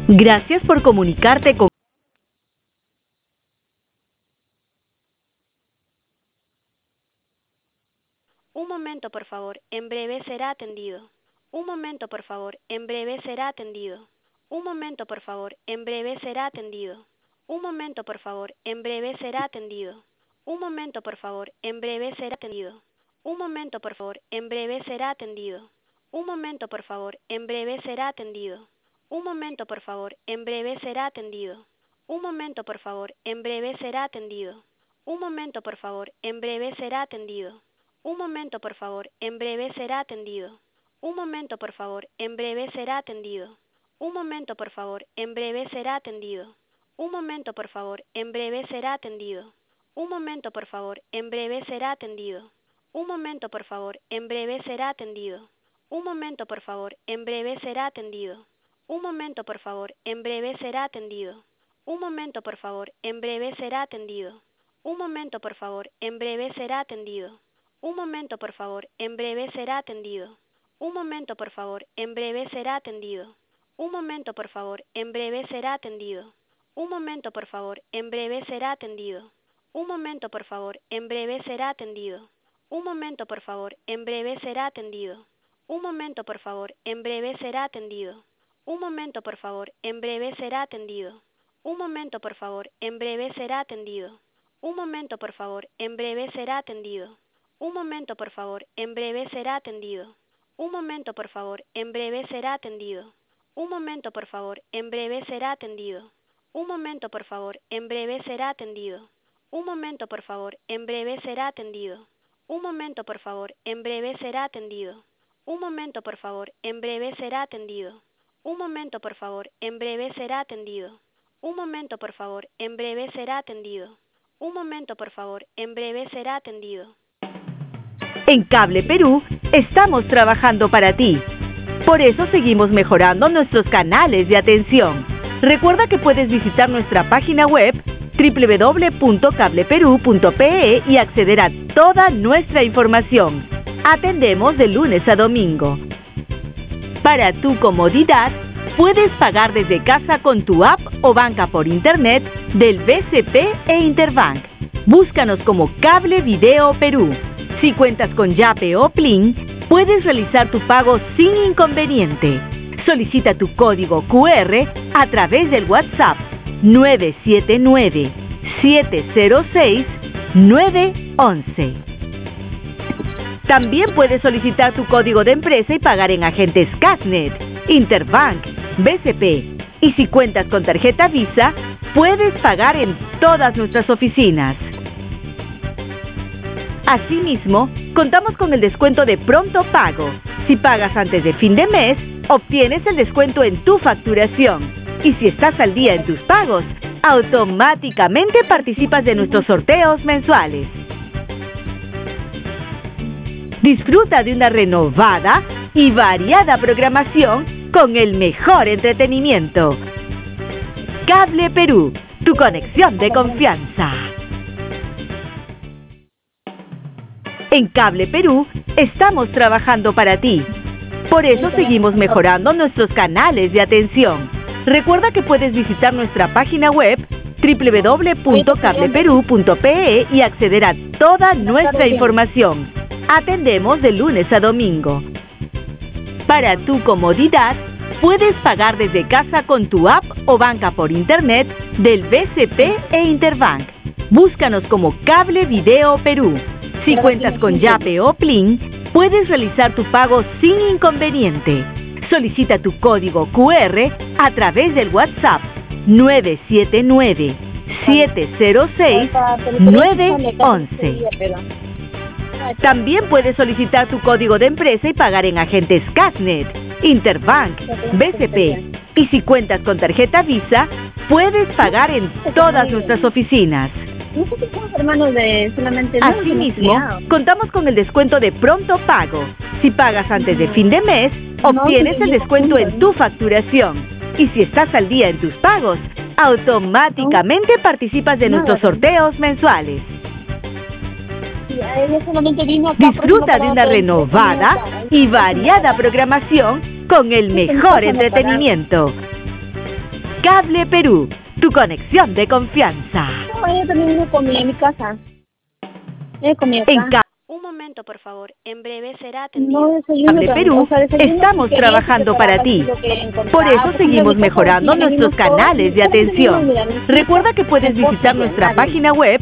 Gracias por comunicarte con... Un momento, por favor. En breve será atendido. Un momento, por favor. En breve será atendido. Un momento, por favor. En breve será atendido. Un momento, por favor. En breve será atendido. Un momento, por favor. En breve será atendido. Un momento, por favor. En breve será atendido. Un momento, por favor. En breve será atendido. Un momento, por favor. En breve será atendido. Un momento, por favor. En breve será atendido. Un momento, por favor. En breve será atendido. Un momento, por favor. En breve será atendido. Un momento, por favor. En breve será atendido. Un momento, por favor. En breve será atendido. Un momento, por favor. En breve será atendido. Un momento, por favor. En breve será atendido. Un momento, por favor. En breve será atendido. Un momento, por favor. En breve será atendido. Un momento, por favor. En breve será atendido. Un momento, por favor. En breve será atendido. Un momento, por favor. En breve será atendido. Un momento, por favor. En breve será atendido. Un momento, por favor. En breve será atendido. Un momento, por favor. En breve será atendido. Un momento, por favor. En breve será atendido. Un momento, por favor. En breve será atendido. Un momento, por favor. En breve será atendido. Un momento, por favor. En breve será atendido. Un momento, por favor. En breve será atendido. Un momento, por favor. En breve será atendido. Un momento, por favor. En breve será atendido. Un momento, por favor. En breve será atendido. Un momento, por favor. En breve será atendido. Un momento, por favor. En breve será atendido. Un momento, por favor. En breve será atendido. Un momento, por favor. En breve será atendido. Un momento, por favor. En breve será atendido. Un momento, por favor. En breve será atendido. Un momento, por favor. En breve será atendido. Un momento, por favor. En breve será atendido. Un momento, por favor. En breve será atendido. En Cable Perú estamos trabajando para ti. Por eso seguimos mejorando nuestros canales de atención. Recuerda que puedes visitar nuestra página web www.cableperu.pe y acceder a toda nuestra información. Atendemos de lunes a domingo. Para tu comodidad, puedes pagar desde casa con tu app o banca por internet del BCP e Interbank. Búscanos como Cable Video Perú. Si cuentas con Yape o Plin, puedes realizar tu pago sin inconveniente. Solicita tu código QR a través del WhatsApp 979-706-911. También puedes solicitar tu código de empresa y pagar en agentes Casnet, Interbank, BCP. Y si cuentas con tarjeta Visa, puedes pagar en todas nuestras oficinas. Asimismo, contamos con el descuento de pronto pago. Si pagas antes de fin de mes, obtienes el descuento en tu facturación. Y si estás al día en tus pagos, automáticamente participas de nuestros sorteos mensuales. Disfruta de una renovada y variada programación con el mejor entretenimiento. Cable Perú, tu conexión de confianza. En Cable Perú estamos trabajando para ti. Por eso seguimos mejorando nuestros canales de atención. Recuerda que puedes visitar nuestra página web www.cableperu.pe y acceder a toda nuestra información. Atendemos de lunes a domingo. Para tu comodidad, puedes pagar desde casa con tu app o banca por internet del BCP e Interbank. Búscanos como Cable Video Perú. Si cuentas con Yape o Plin, puedes realizar tu pago sin inconveniente. Solicita tu código QR a través del WhatsApp 979-706-911. También puedes solicitar tu código de empresa y pagar en agentes Casnet, Interbank, BCP. Y si cuentas con tarjeta Visa, puedes pagar en todas nuestras oficinas. Asimismo, contamos con el descuento de pronto pago. Si pagas antes de fin de mes, obtienes el descuento en tu facturación. Y si estás al día en tus pagos, automáticamente participas de nuestros sorteos mensuales. Disfruta de una renovada y variada programación con el mejor entretenimiento. Cable Perú, tu conexión de confianza. No, yo también me comí en mi casa. Me comí acá. Un momento, por favor. En breve será atendido. No desayuno. Cable Perú, estamos trabajando para ti. Por eso seguimos mejorando nuestros canales de atención. Recuerda que puedes visitar nuestra página web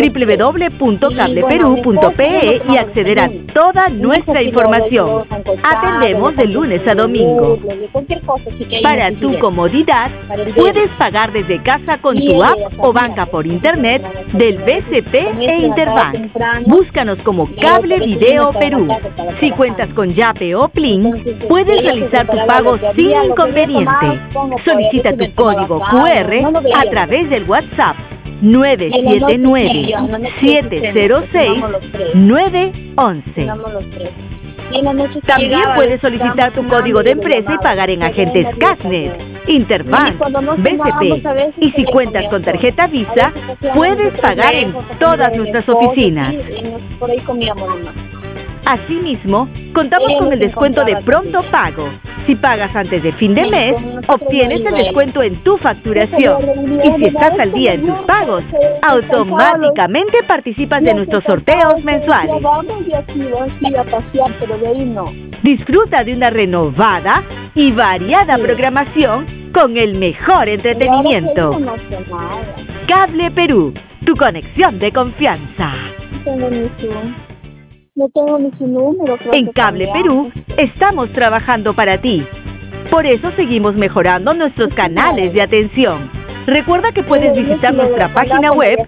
www.cableperú.pe y acceder a toda nuestra información. Atendemos de lunes a domingo. Para tu comodidad, puedes pagar desde casa con tu app o banca por internet del BCP e Interbank. Búscanos como Cable Video Perú. Si cuentas con Yape o Plin, puedes realizar tu pago sin inconveniente. Solicita tu código QR a través del WhatsApp 979-706-911. También puedes solicitar tu código de empresa y pagar en agentes Casnet, Interbank, BCP. Y si cuentas con tarjeta Visa, puedes pagar en todas nuestras oficinas. Por ahí comíamos nomás. Asimismo, contamos con el descuento de pronto pago. Si pagas antes de fin de mes, obtienes el descuento en tu facturación. Y si estás al día en tus pagos, automáticamente participas de nuestros sorteos mensuales. Disfruta de una renovada y variada programación con el mejor entretenimiento. Cable Perú, tu conexión de confianza. No tengo ni su número. En Cable Perú estamos trabajando para ti. Por eso seguimos mejorando nuestros canales de atención. Recuerda que puedes visitar nuestra página web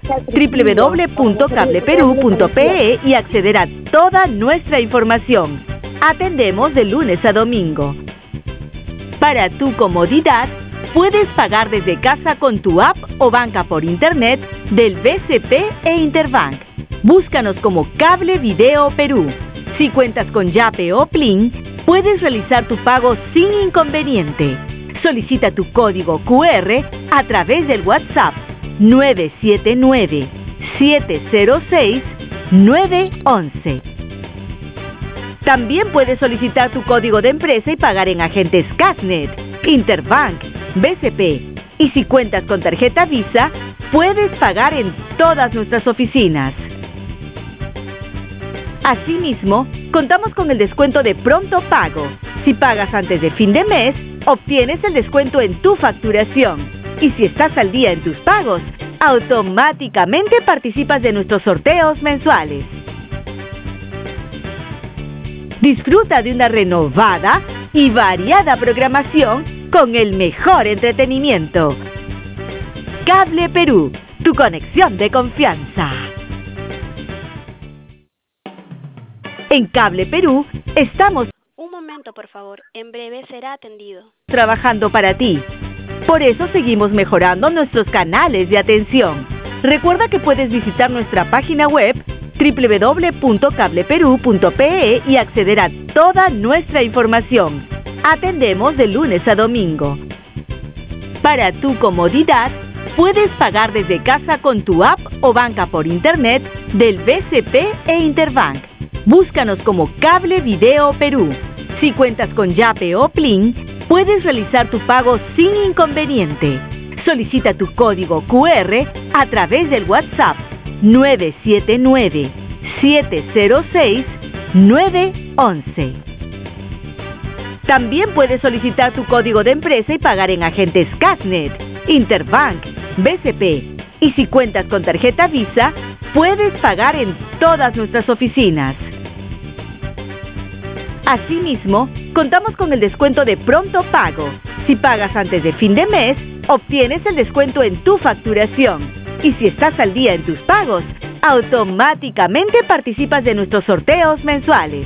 www.cableperú.pe y acceder a toda nuestra información. Atendemos de lunes a domingo. Para tu comodidad, puedes pagar desde casa con tu app o banca por internet del BCP e Interbank. Búscanos como Cable Video Perú. Si cuentas con Yape o Plin, puedes realizar tu pago sin inconveniente. Solicita tu código QR a través del WhatsApp 979-706-911. También puedes solicitar tu código de empresa y pagar en agentes Casnet, Interbank, BCP. Y si cuentas con tarjeta Visa, puedes pagar en todas nuestras oficinas. Asimismo, contamos con el descuento de pronto pago. Si pagas antes de fin de mes, obtienes el descuento en tu facturación. Y si estás al día en tus pagos, automáticamente participas de nuestros sorteos mensuales. Disfruta de una renovada y variada programación con el mejor entretenimiento. Cable Perú, tu conexión de confianza. En Cable Perú estamos Un momento, por favor. En breve será atendido. trabajando para ti. Por eso seguimos mejorando nuestros canales de atención. Recuerda que puedes visitar nuestra página web www.cableperú.pe y acceder a toda nuestra información. Atendemos de lunes a domingo. Para tu comodidad, puedes pagar desde casa con tu app o banca por internet del BCP e Interbank. Búscanos como Cable Video Perú. Si cuentas con Yape o Plin, puedes realizar tu pago sin inconveniente. Solicita tu código QR a través del WhatsApp 979-706-911. También puedes solicitar tu código de empresa y pagar en agentes Casnet, Interbank, BCP. Y si cuentas con tarjeta Visa, puedes pagar en todas nuestras oficinas. Asimismo, contamos con el descuento de pronto pago. Si pagas antes de fin de mes, obtienes el descuento en tu facturación. Y si estás al día en tus pagos, automáticamente participas de nuestros sorteos mensuales.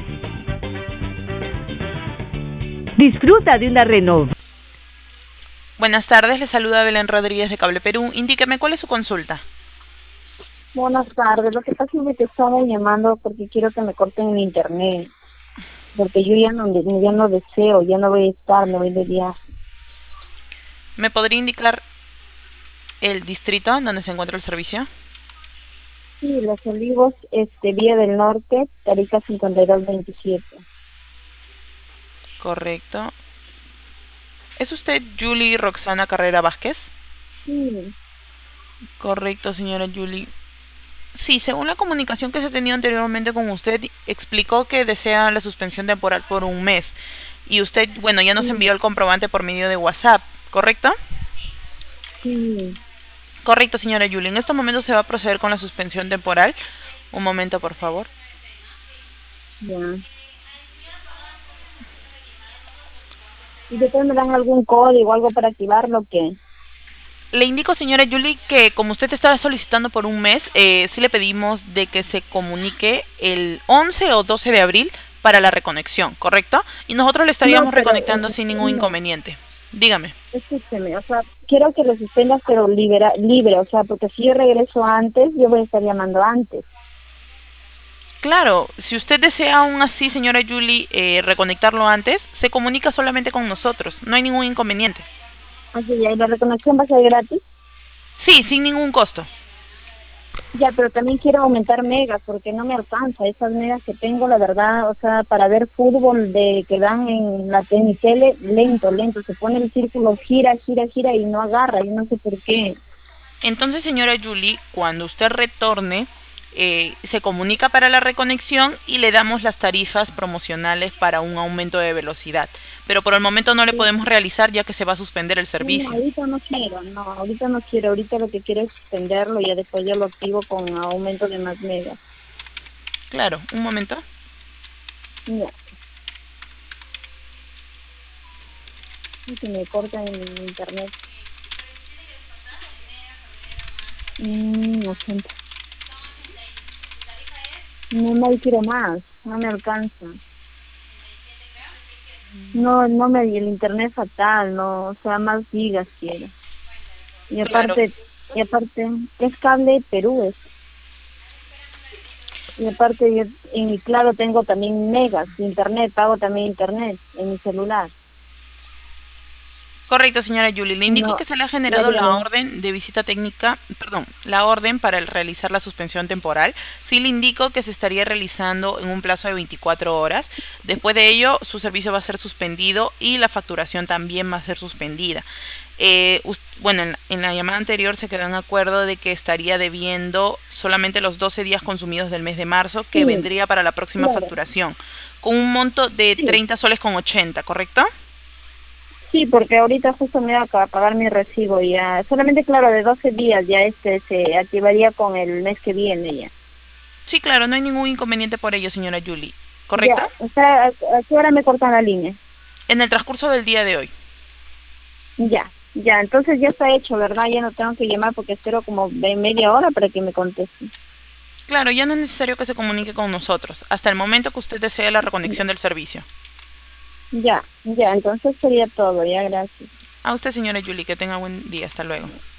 Disfruta de una renovada. Buenas tardes, le saluda Belén Rodríguez de Cable Perú. Indíqueme, ¿cuál es su consulta? Buenas tardes. Lo que pasa es que estaba llamando porque quiero que me corten el internet. Porque yo ya no deseo, ya no voy a estar, me voy de viaje. ¿Me podría indicar el distrito donde se encuentra el servicio? Sí, Los Olivos, Vía del Norte, Tarija 5227. Correcto. ¿Es usted Julie Roxana Carrera Vázquez? Sí. Correcto, señora Julie. Sí, según la comunicación que se ha tenido anteriormente con usted, explicó que desea la suspensión temporal por un mes. Y usted, bueno, ya nos Sí. envió el comprobante por medio de WhatsApp, ¿correcto? Sí. Correcto, señora Julie. En estos momentos se va a proceder con la suspensión temporal. Un momento, por favor. Ya. ¿Y después me dan algún código, algo para activarlo que? Le indico, señora Julie, que como usted está solicitando por un mes, sí le pedimos de que se comunique el 11 o 12 de abril para la reconexión, ¿correcto? Y nosotros le No, estaríamos pero reconectando sin ningún no. inconveniente. Dígame. Escúcheme, o sea, quiero que lo suspendas, pero libre, o sea, porque si yo regreso antes, yo voy a estar llamando antes. Claro, si usted desea aún así, señora Julie, reconectarlo antes, se comunica solamente con nosotros. No hay ningún inconveniente. Así ya, ¿y la reconexión va a ser gratis? Sí, sin ningún costo. Ya, pero también quiero aumentar megas, porque no me alcanza esas megas que tengo, la verdad, o sea, para ver fútbol de que dan en mi tele, lento, se pone el círculo, gira y no agarra, yo no sé por qué. Entonces, señora Julie, cuando usted retorne, se comunica para la reconexión y le damos las tarifas promocionales para un aumento de velocidad. Pero por el momento no le Sí. podemos realizar ya que se va a suspender el No, servicio. ahorita no quiero, ahorita lo que quiero es extenderlo y ya después yo lo activo con aumento de más megas. Claro, un momento. Ya, y se me corta en internet. 80. No quiero más, no me alcanza. No el internet fatal, no, o sea, más gigas quiero. Y Claro, aparte, es cable Perú es. Y aparte yo en mi claro tengo también megas, internet, pago también internet en mi celular. correcto, señora Julie. Le indico No, que se le ha ya generado la dígame. orden de visita técnica, perdón, la orden para realizar la suspensión temporal. Sí le indico que se estaría realizando en un plazo de 24 horas. Después de ello, su servicio va a ser suspendido y la facturación también va a ser suspendida. Bueno, en la llamada anterior se quedó en acuerdo de que estaría debiendo solamente los 12 días consumidos del mes de marzo, que Sí, vendría para la próxima claro, facturación, con un monto de sí. 30 soles con 80, ¿correcto? Sí, porque ahorita justo me voy a pagar mi recibo ya. Solamente, claro, de 12 días ya se activaría con el mes que viene ya. Sí, claro, no hay ningún inconveniente por ello, señora Julie. ¿Correcto? Ya, o sea, ¿a qué hora me cortan la línea? En el transcurso del día de hoy. Ya, entonces ya está hecho, ¿verdad? Ya no tengo que llamar porque espero como de media hora para que me conteste. Claro, ya no es necesario que se comunique con nosotros, hasta el momento que usted desee la reconexión del servicio. Ya, entonces sería todo, ya, gracias. A usted, señora Julie, que tenga buen día. Hasta luego.